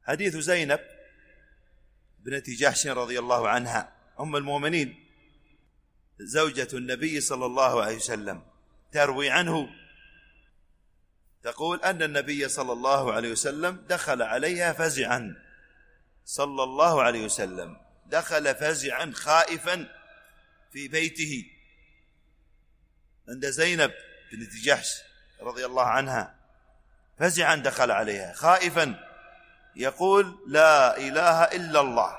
حديث زينب بنت جحش رضي الله عنها أم المؤمنين زوجة النبي صلى الله عليه وسلم، تروي عنه تقول أن النبي صلى الله عليه وسلم دخل عليها فزعا، صلى الله عليه وسلم دخل فزعا خائفا في بيته عند زينب بنت جحش رضي الله عنها، فزعا دخل عليها خائفا يقول: لا إله إلا الله،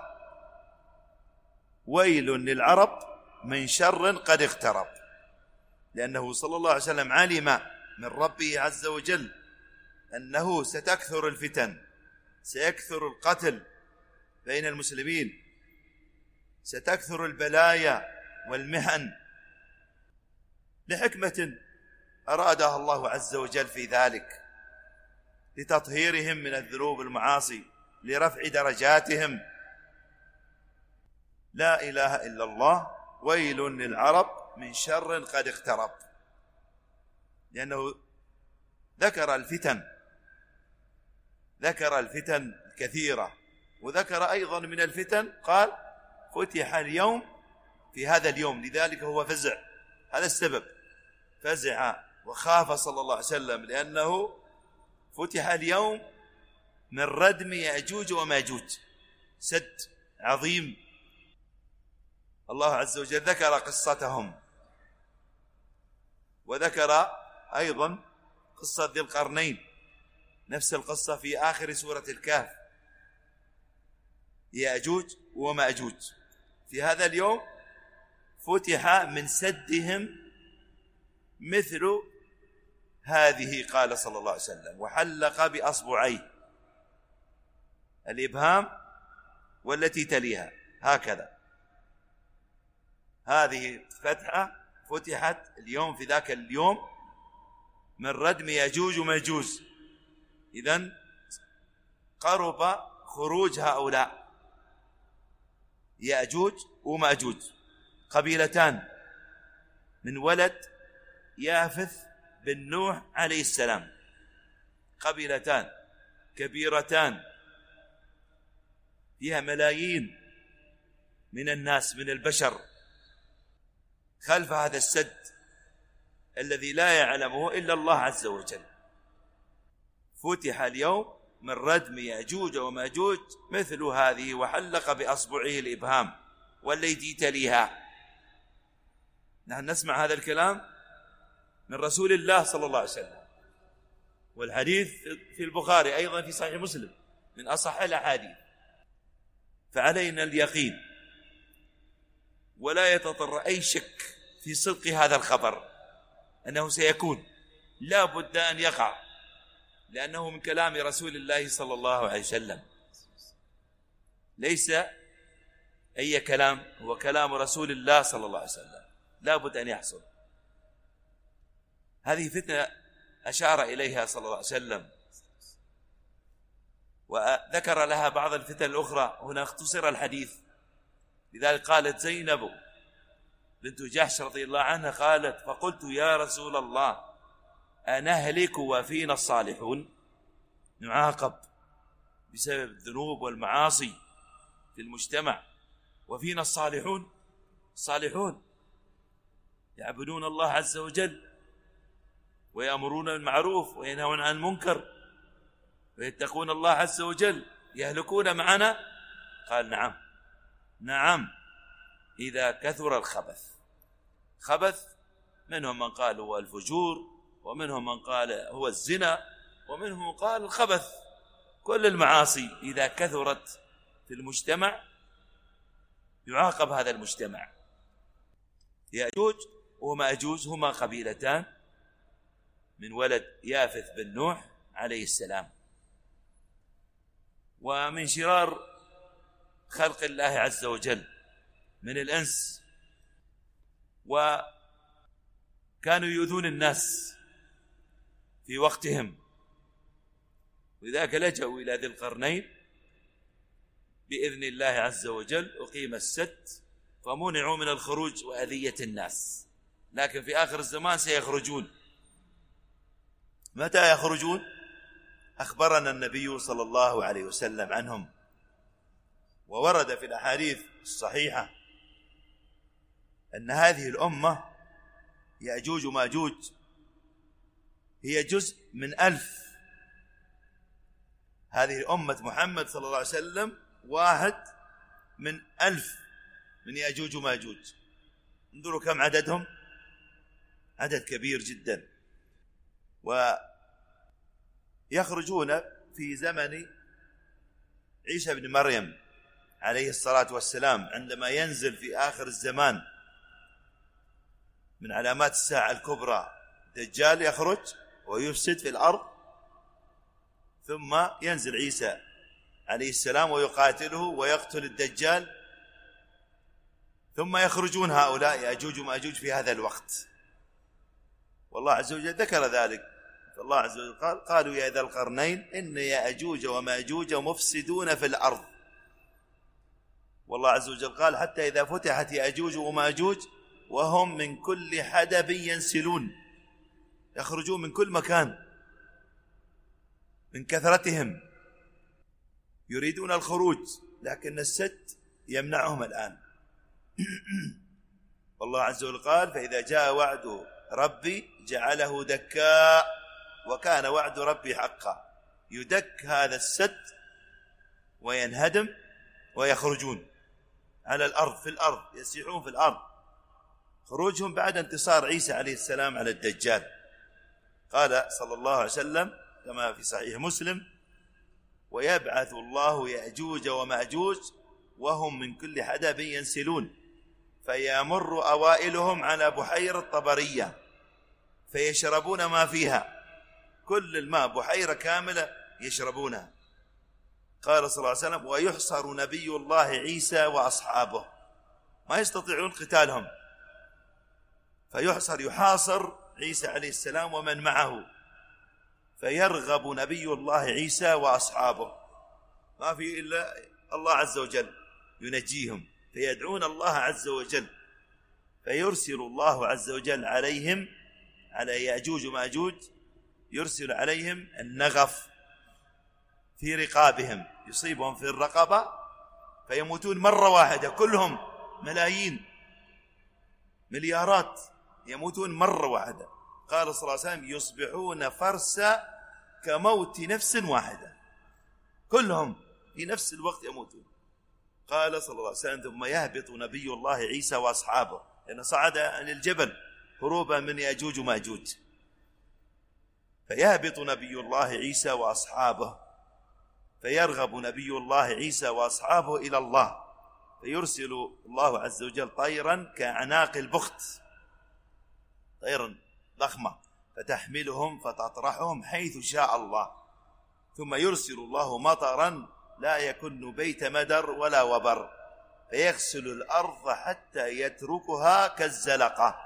ويل للعرب من شر قد اقترب. لأنه صلى الله عليه وسلم علم من ربه عز وجل أنه ستكثر الفتن، سيكثر القتل بين المسلمين، ستكثر البلايا والمحن، لحكمة أرادها الله عز وجل في ذلك، لتطهيرهم من الذنوب والمعاصي، لرفع درجاتهم. لا إله إلا الله، ويل للعرب من شر قد اقترب. لأنه ذكر الفتن الكثيرة، وذكر أيضا من الفتن قال: فتح اليوم في هذا اليوم، لذلك هو فزع، هذا السبب، فزع وخاف صلى الله عليه وسلم، لأنه فتح اليوم من ردم يأجوج وماجوج، سد عظيم. الله عز وجل ذكر قصتهم، وذكر أيضا قصة ذي القرنين، نفس القصة في آخر سورة الكهف، يأجوج ومأجوج. في هذا اليوم فتح من سدهم مثل هذه، قال صلى الله عليه وسلم: وحلق بأصبعيه، الإبهام والتي تليها هكذا، هذه فتحة فتحت اليوم في ذاك اليوم من ردم يأجوج وماجوج. إذن قرب خروج هؤلاء يأجوج وماجوج، قبيلتان من ولد يافث بن نوح عليه السلام، قبيلتان كبيرتان فيها ملايين من الناس من البشر، خلف هذا السد الذي لا يعلمه إلا الله عز وجل. فتح اليوم من ردم يأجوج وماجوج مثل هذه، وحلق بأصبعه الإبهام والتي تليها. نحن نسمع هذا الكلام من رسول الله صلى الله عليه وسلم، والحديث في البخاري أيضا في صحيح مسلم من أصح الأحاديث. فعلينا اليقين، ولا يتطر أي شك في صدق هذا الخبر، أنه سيكون، لا بد أن يقع، لأنه من كلام رسول الله صلى الله عليه وسلم، ليس أي كلام، هو كلام رسول الله صلى الله عليه وسلم، لا بد أن يحصل. هذه فتنة أشار إليها صلى الله عليه وسلم، وذكر لها بعض الفتن الأخرى، هنا اختصر الحديث. لذلك قالت زينب بنت جحش رضي الله عنها، قالت: فقلت يا رسول الله أنهلك وفينا الصالحون؟ نعاقب بسبب الذنوب والمعاصي في المجتمع، وفينا الصالحون، الصالحون يعبدون الله عز وجل ويأمرون بالمعروف وينهون عن المنكر ويتقون الله عز وجل، يهلكون معنا؟ قال: نعم نعم، إذا كثر الخبث. خبث منهم من قال هو الفجور، ومنهم من قال هو الزنا، ومنهم من قال الخبث. كل المعاصي إذا كثرت في المجتمع يعاقب هذا المجتمع. يأجوج ومأجوج هما قبيلتان من ولد يافث بن نوح عليه السلام، ومن شرار خلق الله عز وجل من الإنس، وكانوا يؤذون الناس في وقتهم، ولذلك لجأوا إلى ذي القرنين بإذن الله عز وجل، أقيم السد فمنعوا من الخروج وأذية الناس. لكن في آخر الزمان سيخرجون. متى يخرجون؟ أخبرنا النبي صلى الله عليه وسلم عنهم. وورد في الأحاديث الصحيحة أن هذه الأمة يأجوج وماجوج هي جزء من 1000. هذه أمة محمد صلى الله عليه وسلم واحد من 1000 من يأجوج وماجوج. انظروا كم عددهم، عدد كبير جدا. ويخرجون في زمن عيسى بن مريم عليه الصلاة والسلام، عندما ينزل في آخر الزمان من علامات الساعة الكبرى دجال يخرج ويفسد في الأرض، ثم ينزل عيسى عليه السلام ويقاتله ويقتل الدجال، ثم يخرجون هؤلاء يأجوج ومأجوج في هذا الوقت. والله عز وجل ذكر ذلك، فالله عز وجل قال: قالوا يا ذا القرنين إن يأجوج ومأجوج مفسدون في الأرض. والله عز وجل قال: حتى إذا فتحت يأجوج ومأجوج وهم من كل حدب ينسلون، يخرجون من كل مكان من كثرتهم، يريدون الخروج لكن السد يمنعهم الآن. والله عز وجل قال: فإذا جاء وعد ربي جعله دكاء وكان وعد ربي حقا. يدك هذا السد وينهدم ويخرجون على الأرض، في الأرض يسيحون في الأرض، خروجهم بعد انتصار عيسى عليه السلام على الدجال. قال صلى الله عليه وسلم كما في صحيح مسلم: ويبعث الله يأجوج ومأجوج وهم من كل حدب ينسلون، فيمر أوائلهم على بحيرة طبرية فيشربون ما فيها، كل الماء بحيرة كاملة يشربونها. قال صلى الله عليه وسلم: ويحصر نبي الله عيسى وأصحابه، ما يستطيعون قتالهم، فيحصر يحاصر عيسى عليه السلام ومن معه، فيرغب نبي الله عيسى وأصحابه، ما في إلا الله عز وجل ينجيهم، فيدعون الله عز وجل، فيرسل الله عز وجل عليهم، على يأجوج ومأجوج، يرسل عليهم النغف في رقابهم، يصيبهم في الرقبة فيموتون مرة واحدة، كلهم ملايين مليارات يموتون مرة واحدة. قال صلى الله عليه وسلم: يصبحون فرسا كموت نفس واحدة، كلهم في نفس الوقت يموتون. قال صلى الله عليه وسلم: ثم يهبط نبي الله عيسى وأصحابه، لأنه صعد عن الجبل هروبا من يأجوج ومأجوج، فيهبط نبي الله عيسى وأصحابه، فيرغب نبي الله عيسى وأصحابه إلى الله، فيرسل الله عز وجل طيرا كأعناق البخت، طيرا ضخمة، فتحملهم فتطرحهم حيث شاء الله، ثم يرسل الله مطرا لا يكن بيت مدر ولا وبر، فيغسل الأرض حتى يتركها كالزلقة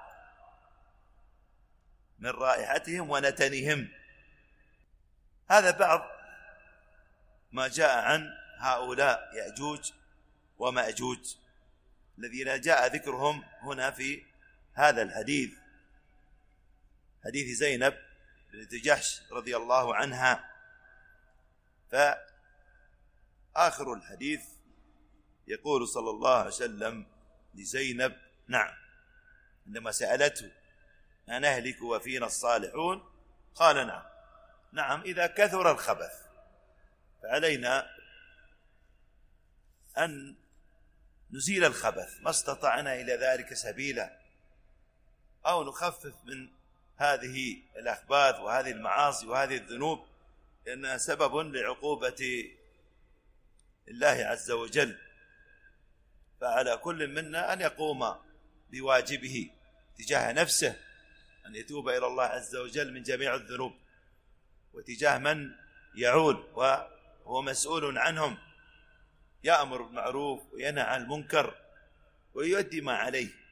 من رائحتهم ونتنهم. هذا بعض ما جاء عن هؤلاء يأجوج ومأجوج الذين جاء ذكرهم هنا في هذا الحديث، حديث زينب بنت جحش رضي الله عنها. فآخر الحديث يقول صلى الله عليه وسلم لزينب: نعم، عندما سألته: أنهلك وفينا الصالحون؟ قال: نعم، نعم، إذا كثر الخبث، فعلينا أن نزيل الخبث ما استطعنا إلى ذلك سبيلا، أو نخفف من هذه الأخباث وهذه المعاصي وهذه الذنوب، لأنها سبب لعقوبة الله عز وجل. فعلى كل منا أن يقوم بواجبه تجاه نفسه، أن يتوب إلى الله عز وجل من جميع الذنوب، وتجاه من يعول وهو مسؤول عنهم، يأمر بالمعروف وينهى عن المنكر ويؤدي ما عليه.